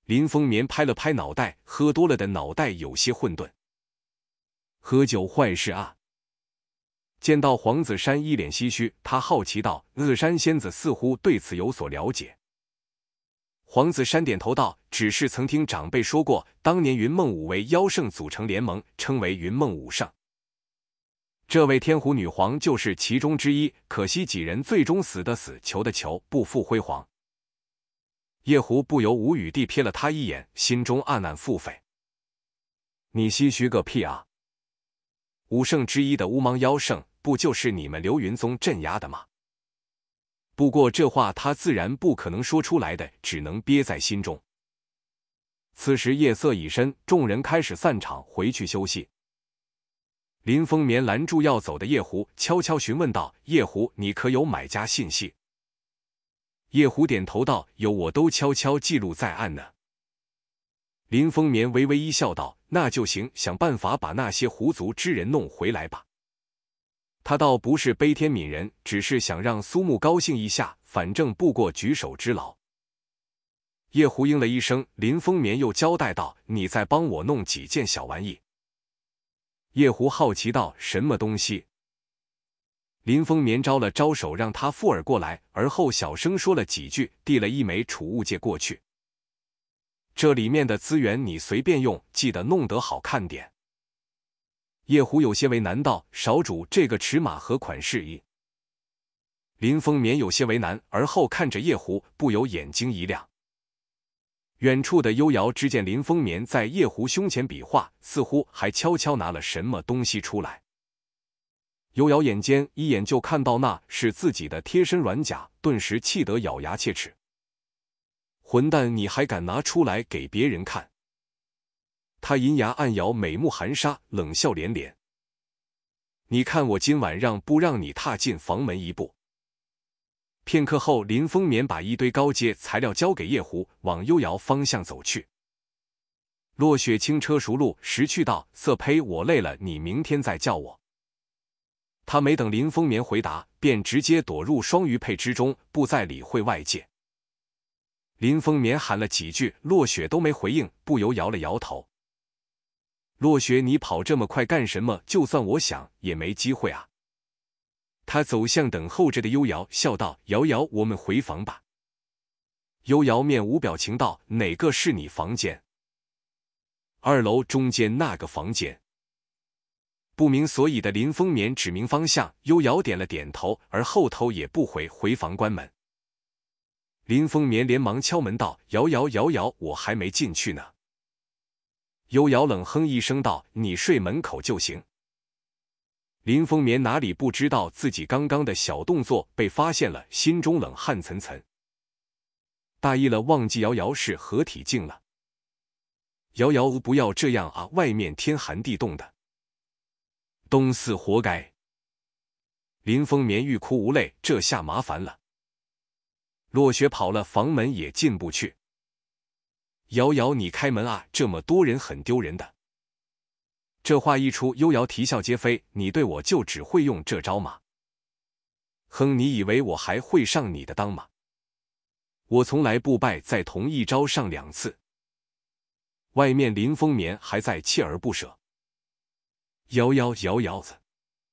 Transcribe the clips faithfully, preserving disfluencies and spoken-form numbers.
林风眠拍了拍脑袋，喝多了的脑袋有些混沌。喝酒坏事啊！见到黄子山一脸唏嘘，他好奇道：“子山仙子似乎对此有所了解。”黄子山点头道：“只是曾听长辈说过，当年云梦五位妖圣组成联盟，称为云梦五圣。这位天狐女皇就是其中之一，可惜几人最终死的死，求的求，不复辉煌。”叶狐不由无语地瞥了他一眼，心中暗暗腹诽：“你唏嘘个屁啊！五圣之一的乌芒妖圣，不就是你们流云宗镇压的吗？”不过这话他自然不可能说出来的，只能憋在心中。此时夜色已深，众人开始散场回去休息。林风眠拦住要走的叶狐，悄悄询问道：“叶狐，你可有买家信息？”叶狐点头道：“有，我都悄悄记录在案呢。”林风眠微微一笑道：“那就行，想办法把那些狐族之人弄回来吧。”他倒不是悲天悯人，只是想让苏木高兴一下，反正不过举手之劳。叶狐应了一声，林风眠又交代道：“你再帮我弄几件小玩意。”叶狐好奇道：“什么东西？”林风眠招了招手，让他附耳过来，而后小声说了几句，递了一枚储物戒过去。这里面的资源你随便用，记得弄得好看点。叶狐有些为难道：“少主，这个尺码和款式一。”林风眠有些为难，而后看着叶狐，不由眼睛一亮。远处的幽瑶只见林风眠在叶狐胸前比划，似乎还悄悄拿了什么东西出来。幽瑶眼尖，一眼就看到那是自己的贴身软甲，顿时气得咬牙切齿：“混蛋，你还敢拿出来给别人看！”他银牙暗咬，美目含沙，冷笑连连：“你看我今晚让不让你踏进房门一步？”片刻后，林风眠把一堆高阶材料交给叶狐，往幽瑶方向走去。落雪轻车熟路，识趣道：“色胚，我累了，你明天再叫我。”他没等林风眠回答，便直接躲入双鱼佩之中，不再理会外界。林风眠喊了几句，落雪都没回应，不由摇了摇头：“落雪，你跑这么快干什么？就算我想，也没机会啊。”他走向等候着的幽瑶，笑道：“瑶瑶，我们回房吧。”幽瑶面无表情道：“哪个是你房间？”“二楼中间那个房间。”不明所以的林风眠指明方向，幽瑶点了点头，而后头也不回，回房关门。林风眠连忙敲门道：“瑶瑶，瑶瑶，我还没进去呢。”幽瑶冷哼一声道：“你睡门口就行。”林风眠哪里不知道自己刚刚的小动作被发现了，心中冷汗涔涔，大意了，忘记瑶瑶是合体境了。瑶瑶，不要这样啊，外面天寒地冻的。东四活该。林风眠欲哭无泪，这下麻烦了。落雪跑了，房门也进不去。瑶瑶，你开门啊，这么多人很丢人的。这话一出，幽瑶啼笑皆非：“你对我就只会用这招吗？哼，你以为我还会上你的当吗？我从来不败在同一招上两次。”外面林风眠还在锲而不舍：“瑶瑶，瑶瑶子。”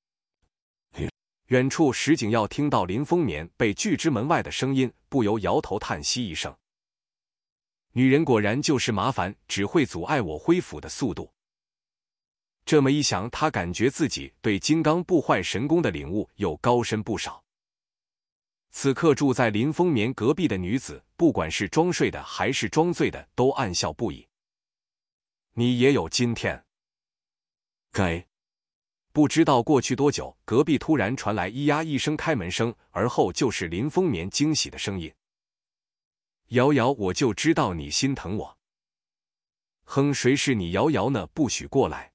远处石景耀听到林风眠被拒之门外的声音，不由摇头叹息一声：“女人果然就是麻烦，只会阻碍我恢复的速度。”这么一想，他感觉自己对金刚不坏神功的领悟又高深不少。此刻住在林风眠隔壁的女子，不管是装睡的还是装醉的，都暗笑不已：“你也有今天。”该不知道过去多久，隔壁突然传来咿呀一声开门声，而后就是林风眠惊喜的声音：“瑶瑶，我就知道你心疼我。”“哼，谁是你瑶瑶呢？不许过来！”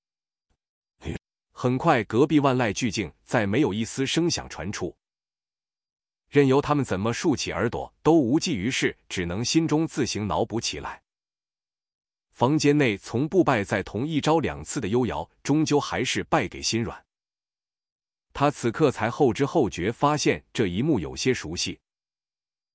很快，隔壁万籁俱静，再没有一丝声响传出。任由他们怎么竖起耳朵，都无济于事，只能心中自行脑补起来。房间内从不败在同一招两次的幽瑶，终究还是败给心软。他此刻才后知后觉，发现这一幕有些熟悉。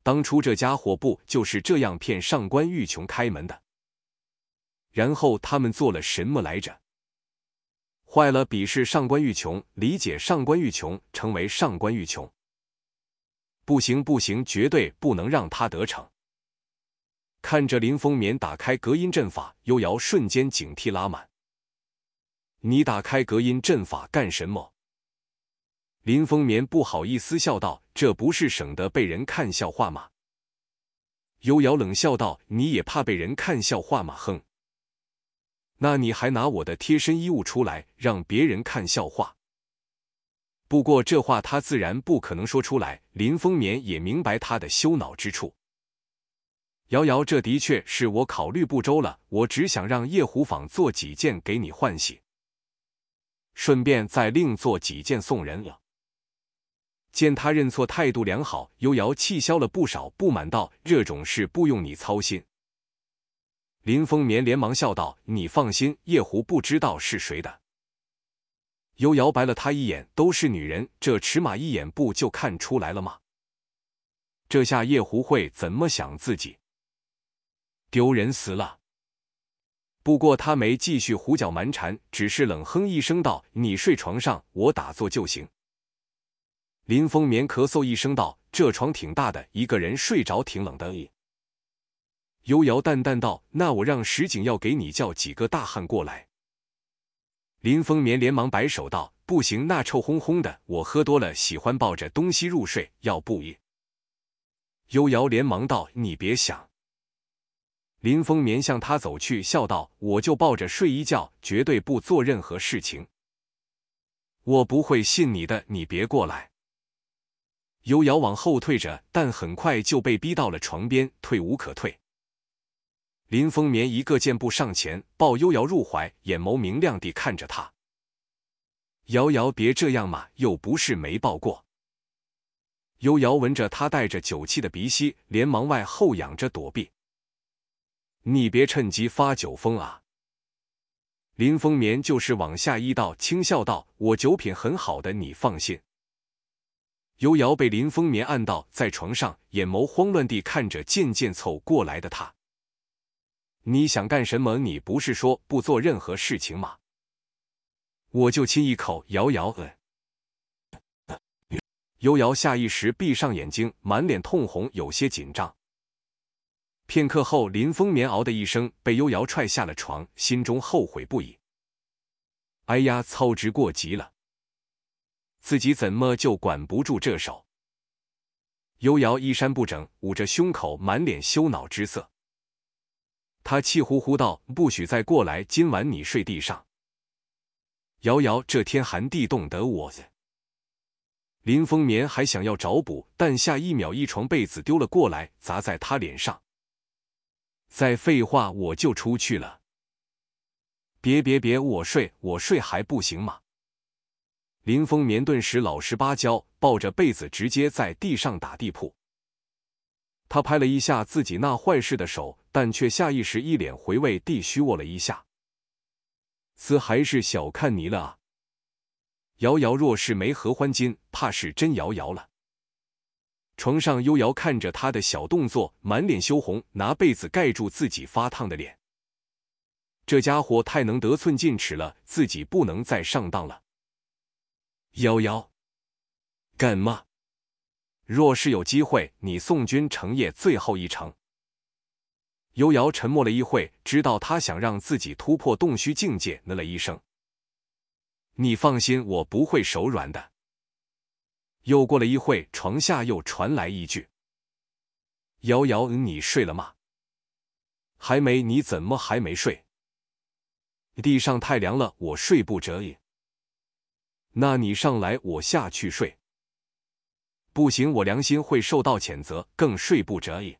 当初这家伙不就是这样骗上官玉琼开门的？然后他们做了什么来着？坏了，鄙视上官玉琼，理解上官玉琼，成为上官玉琼。不行不行，绝对不能让他得逞。看着林风眠打开隔音阵法，幽瑶瞬间警惕拉满。你打开隔音阵法干什么？林风眠不好意思笑道：“这不是省得被人看笑话吗？”幽瑶冷笑道：“你也怕被人看笑话吗？哼！那你还拿我的贴身衣物出来让别人看笑话？”不过这话他自然不可能说出来，林风眠也明白他的羞恼之处。瑶瑶，这的确是我考虑不周了，我只想让夜狐坊做几件给你换洗，顺便再另做几件送人了。见他认错，态度良好，幽瑶气消了不少，不满道：“这种事不用你操心。”林风眠连忙笑道：“你放心，夜狐不知道是谁的。”幽瑶白了他一眼：“都是女人，这尺码一眼不就看出来了吗？这下夜狐会怎么想自己？丢人死了。”不过他没继续胡搅蛮缠，只是冷哼一声道：“你睡床上，我打坐就行。”林风眠咳嗽一声道：“这床挺大的，一个人睡着挺冷的。”幽瑶淡淡道：“那我让石景耀给你叫几个大汉过来。”林风眠连忙摆手道：“不行，那臭烘烘的，我喝多了喜欢抱着东西入睡，要不一。”幽瑶连忙道：“你别想。”林风眠向他走去，笑道：“我就抱着睡一觉，绝对不做任何事情。”我不会信你的，你别过来。幽瑶往后退着，但很快就被逼到了床边，退无可退。林风眠一个箭步上前，抱幽瑶入怀，眼眸明亮地看着她。瑶瑶别这样嘛，又不是没抱过。幽瑶闻着他带着酒气的鼻息，连忙外后仰着躲避。你别趁机发酒疯啊！林风眠就是往下一道，轻笑道：“我酒品很好的，你放心。”幽瑶被林风眠按倒在床上，眼眸慌乱地看着渐渐凑过来的他。你想干什么？你不是说不做任何事情吗？我就亲一口。瑶瑶，呃。幽瑶下意识闭上眼睛，满脸通红，有些紧张。片刻后，林风眠嗷的一声被幽瑶踹下了床，心中后悔不已。哎呀，操之过急了。自己怎么就管不住这手？幽瑶衣衫不整，捂着胸口，满脸羞恼之色。他气呼呼道：“不许再过来，今晚你睡地上。”瑶瑶，这天寒地冻得我……林风眠还想要找补，但下一秒一床被子丢了过来，砸在他脸上。再废话，我就出去了。别别别，我睡，我睡还不行吗？林风眠顿时老实巴交，抱着被子直接在地上打地铺。他拍了一下自己那坏事的手，但却下意识一脸回味地虚握了一下。此还是小看你了啊！瑶瑶若是没合欢金，怕是真瑶瑶了。床上幽瑶看着他的小动作，满脸羞红，拿被子盖住自己发烫的脸。这家伙太能得寸进尺了，自己不能再上当了。瑶瑶，干嘛？若是有机会，你送君成业最后一程。幽瑶沉默了一会，知道他想让自己突破洞虚境界，呢了一声。你放心，我不会手软的。又过了一会，床下又传来一句：“瑶瑶，你睡了吗？”还没。你怎么还没睡？地上太凉了，我睡不着也。那你上来，我下去睡。不行，我良心会受到谴责，更睡不着也。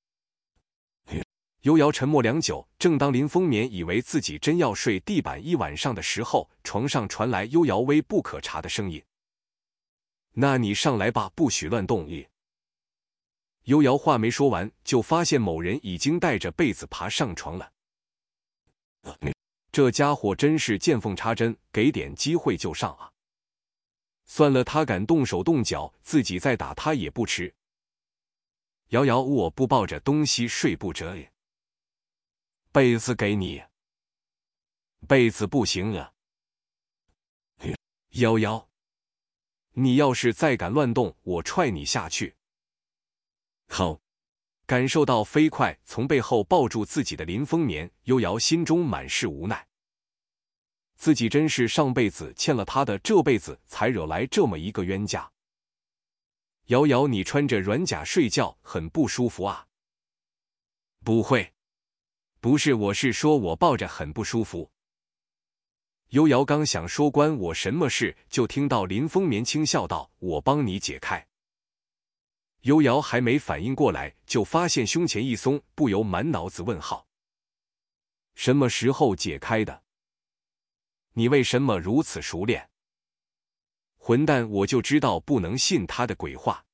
幽瑶沉默良久，正当林风眠以为自己真要睡地板一晚上的时候，床上传来幽瑶微不可察的声音：“那你上来吧，不许乱动。”幽瑶话没说完，就发现某人已经带着被子爬上床了。这家伙真是见缝插针，给点机会就上啊！算了，他敢动手动脚，自己再打他也不迟。 瑶瑶，我不抱着东西睡不着耶。被子给你。被子不行啊。瑶瑶，你要是再敢乱动，我踹你下去。好。感受到飞快从背后抱住自己的林风眠，幽瑶心中满是无奈。自己真是上辈子欠了他的，这辈子才惹来这么一个冤家。瑶瑶，你穿着软甲睡觉很不舒服啊？不会，不是，我是说我抱着很不舒服。幽瑶刚想说关我什么事，就听到林风眠轻笑道：“我帮你解开。”幽瑶还没反应过来，就发现胸前一松，不由满脑子问号：什么时候解开的？你为什么如此熟练？混蛋，我就知道不能信他的鬼话。